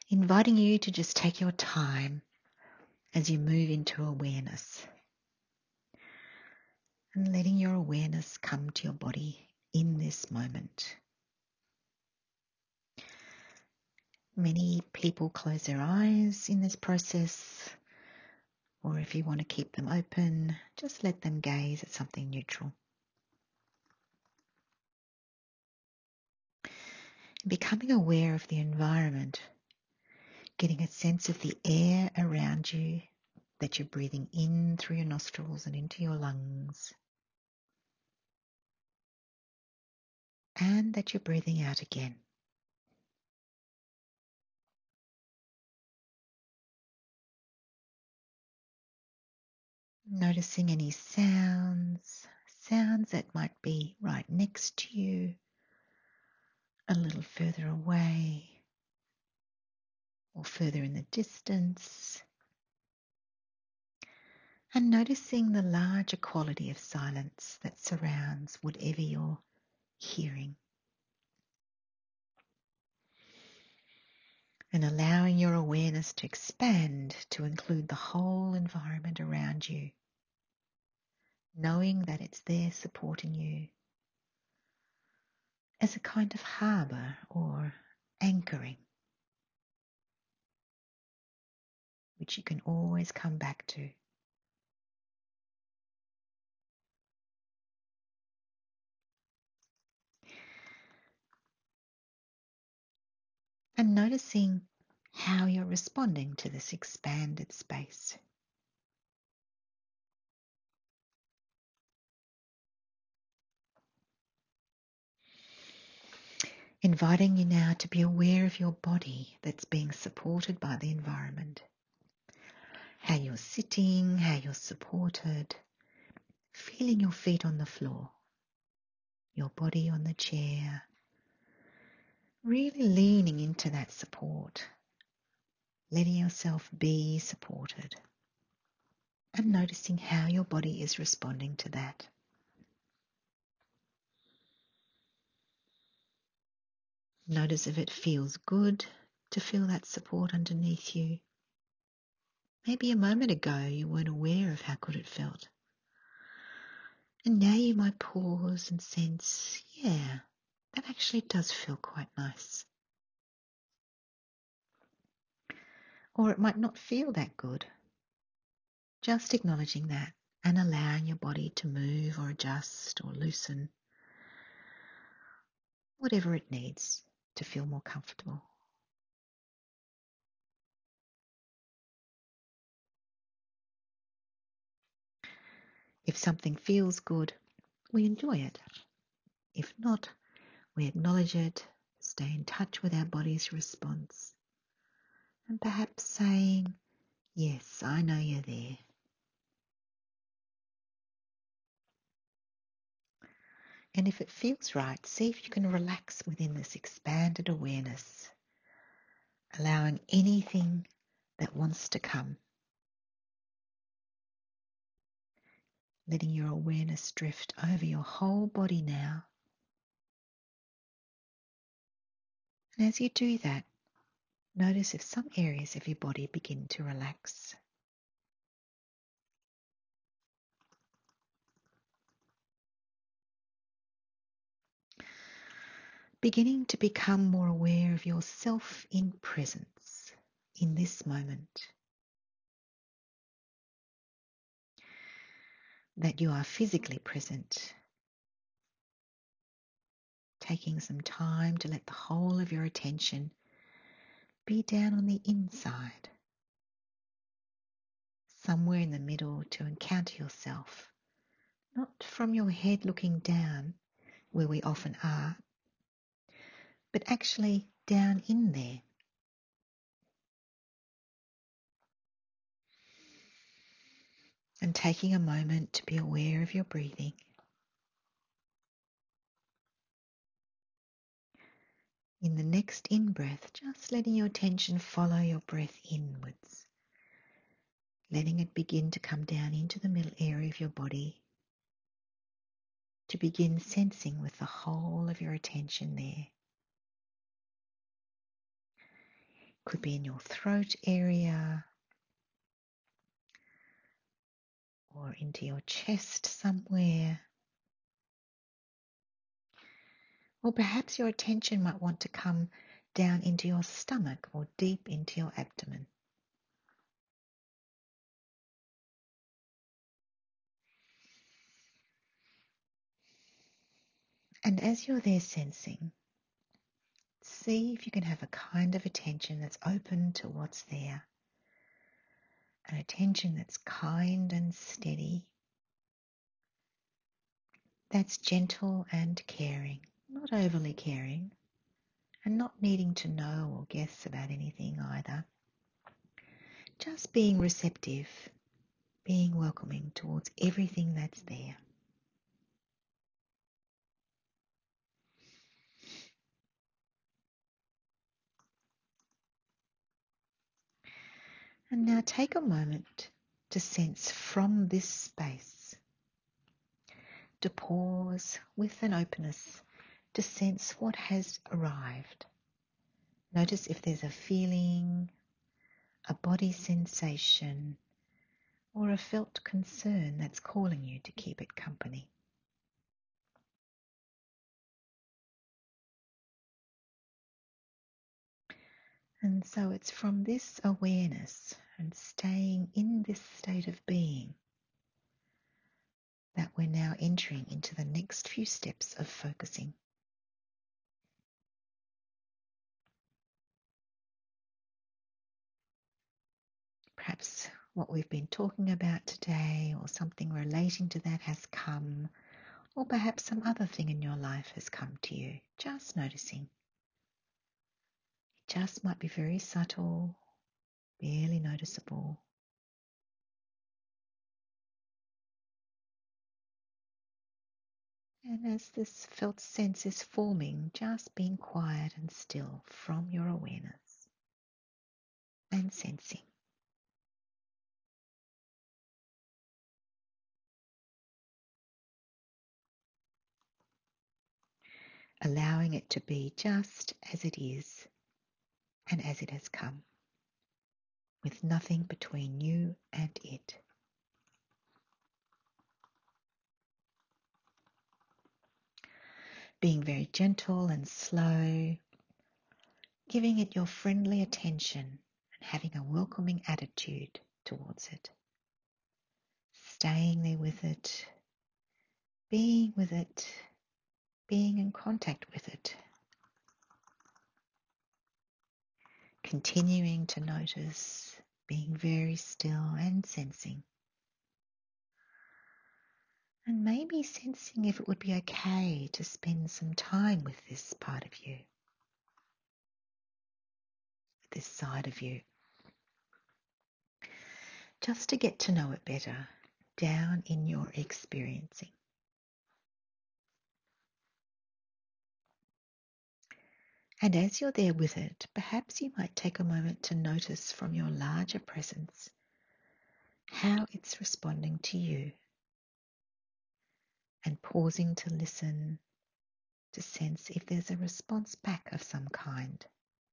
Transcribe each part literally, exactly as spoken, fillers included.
inviting you to just take your time as you move into awareness and letting your awareness come to your body in this moment. Many people close their eyes in this process, or if you want to keep them open, just let them gaze at something neutral. Becoming aware of the environment, getting a sense of the air around you that you're breathing in through your nostrils and into your lungs, and that you're breathing out again. Noticing any sounds, sounds that might be right next to you, a little further away, or further in the distance. And noticing the larger quality of silence that surrounds whatever you're hearing. And allowing your awareness to expand to include the whole environment around you, knowing that it's there supporting you as a kind of harbour or anchoring, which you can always come back to. And noticing how you're responding to this expanded space. Inviting you now to be aware of your body that's being supported by the environment. How you're sitting, how you're supported, feeling your feet on the floor, your body on the chair, really leaning into that support, letting yourself be supported, and noticing how your body is responding to that. Notice if it feels good to feel that support underneath you. Maybe a moment ago you weren't aware of how good it felt. And now you might pause and sense, yeah, that actually does feel quite nice. Or it might not feel that good. Just acknowledging that and allowing your body to move or adjust or loosen, whatever it needs to feel more comfortable. If something feels good, we enjoy it. If not, we acknowledge it, stay in touch with our body's response, and perhaps saying, yes, I know you're there. And if it feels right, see if you can relax within this expanded awareness, allowing anything that wants to come. Letting your awareness drift over your whole body now. And as you do that, notice if some areas of your body begin to relax. Beginning to become more aware of yourself in presence in this moment. That you are physically present. Taking some time to let the whole of your attention be down on the inside. Somewhere in the middle to encounter yourself. Not from your head looking down, where we often are, but actually down in there. And taking a moment to be aware of your breathing. In the next in-breath, just letting your attention follow your breath inwards. Letting it begin to come down into the middle area of your body. To begin sensing with the whole of your attention there. Could be in your throat area or into your chest somewhere. Or perhaps your attention might want to come down into your stomach or deep into your abdomen. And as you're there sensing, see if you can have a kind of attention that's open to what's there. An attention that's kind and steady, that's gentle and caring, not overly caring, and not needing to know or guess about anything either. Just being receptive, being welcoming towards everything that's there. And now take a moment to sense from this space, to pause with an openness to sense what has arrived. Notice if there's a feeling, a body sensation, or a felt concern that's calling you to keep it company. And so it's from this awareness and staying in this state of being that we're now entering into the next few steps of focusing. Perhaps what we've been talking about today or something relating to that has come, or perhaps some other thing in your life has come to you. Just noticing. It just might be very subtle, barely noticeable. And as this felt sense is forming, just being quiet and still from your awareness and sensing. Allowing it to be just as it is and as it has come, with nothing between you and it. Being very gentle and slow, giving it your friendly attention and having a welcoming attitude towards it. Staying there with it, being with it, being in contact with it. Continuing to notice, being very still and sensing. And maybe sensing if it would be okay to spend some time with this part of you, this side of you, just to get to know it better down in your experiencing. And as you're there with it, perhaps you might take a moment to notice from your larger presence how it's responding to you, and pausing to listen, to sense if there's a response back of some kind.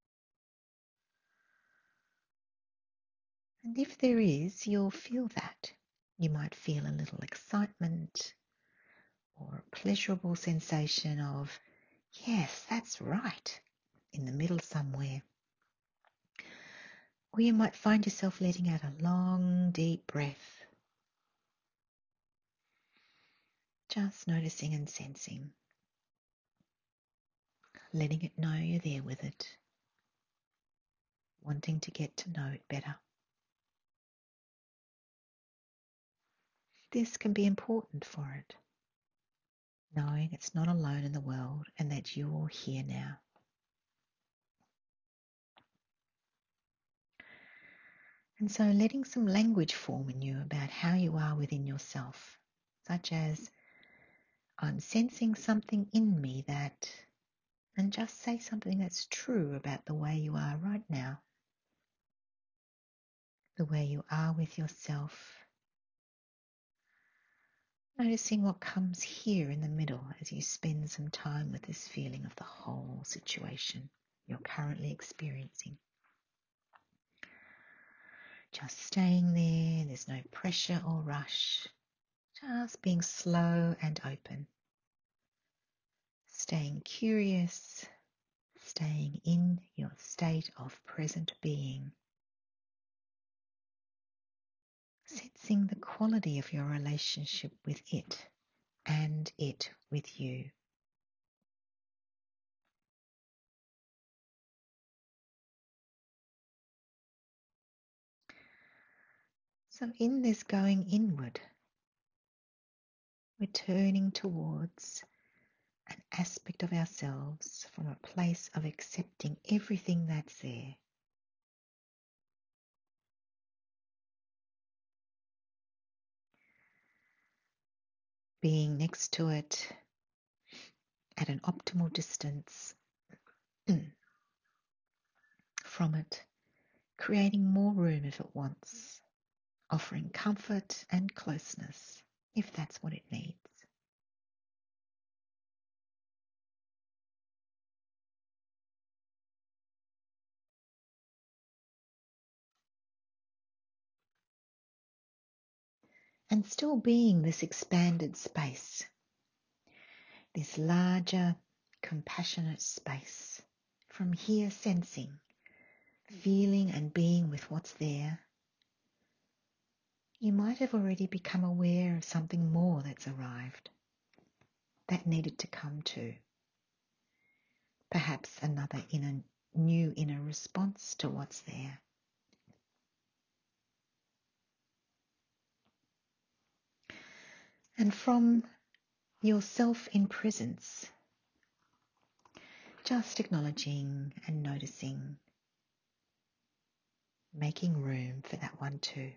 And if there is, you'll feel that. You might feel a little excitement or a pleasurable sensation of, yes, that's right, in the middle somewhere. Or you might find yourself letting out a long, deep breath, just noticing and sensing, letting it know you're there with it, wanting to get to know it better. This can be important for it, knowing it's not alone in the world and that you're here now. And so letting some language form in you about how you are within yourself, such as, I'm sensing something in me that, and just say something that's true about the way you are right now, the way you are with yourself. Noticing what comes here in the middle as you spend some time with this feeling of the whole situation you're currently experiencing. Just staying there, there's no pressure or rush, just being slow and open. Staying curious, staying in your state of present being. Sensing the quality of your relationship with it and it with you. So in this going inward, we're turning towards an aspect of ourselves from a place of accepting everything that's there. Being next to it at an optimal distance from it, creating more room if it wants, offering comfort and closeness if that's what it needs. And still being this expanded space, this larger, compassionate space, from here sensing, feeling and being with what's there. You might have already become aware of something more that's arrived, that needed to come to. Perhaps another inner, new inner response to what's there. And from yourself in presence, just acknowledging and noticing, making room for that one too.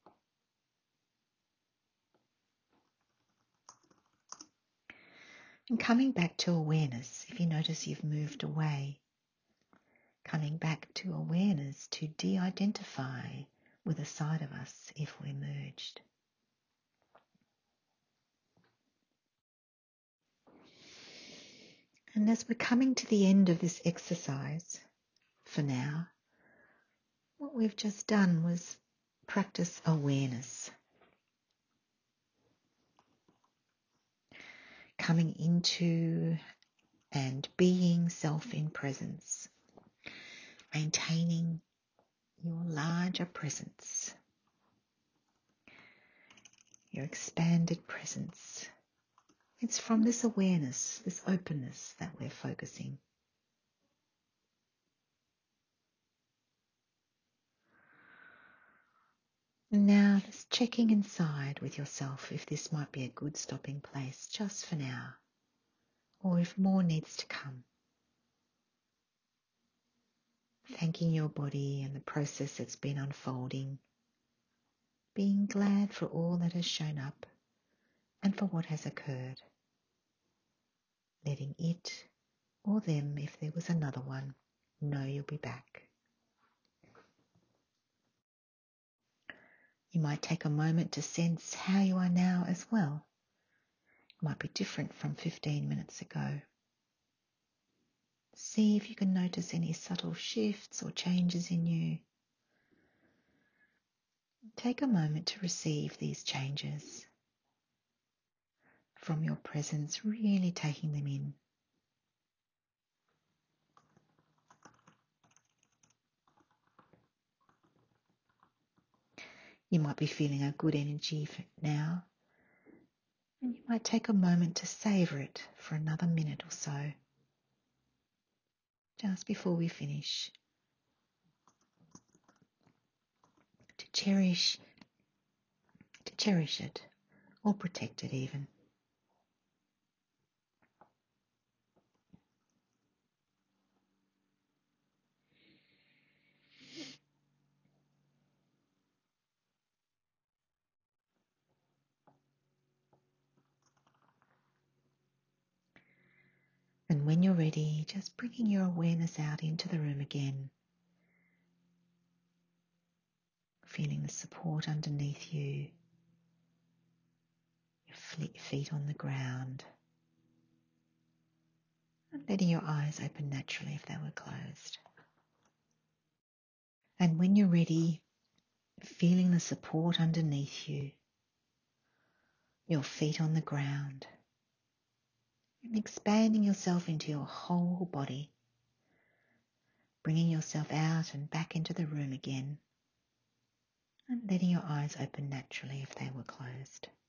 And coming back to awareness, if you notice you've moved away, coming back to awareness to de-identify with a side of us if we're merged. And as we're coming to the end of this exercise, for now, what we've just done was practice awareness. Coming into and being self in presence. Maintaining your larger presence. Your expanded presence. It's from this awareness, this openness that we're focusing. Now, just checking inside with yourself if this might be a good stopping place just for now, or if more needs to come. Thanking your body and the process that's been unfolding, being glad for all that has shown up and for what has occurred. Letting it or them, if there was another one, know you'll be back. You might take a moment to sense how you are now as well. It might be different from fifteen minutes ago. See if you can notice any subtle shifts or changes in you. Take a moment to receive these changes. From your presence, really taking them in. You might be feeling a good energy for now, and you might take a moment to savour it for another minute or so, just before we finish, to cherish, to cherish it, or protect it even. And when you're ready, just bringing your awareness out into the room again. Feeling the support underneath you, your feet on the ground, and letting your eyes open naturally if they were closed. And when you're ready, feeling the support underneath you, your feet on the ground, and expanding yourself into your whole body, bringing yourself out and back into the room again, and letting your eyes open naturally if they were closed.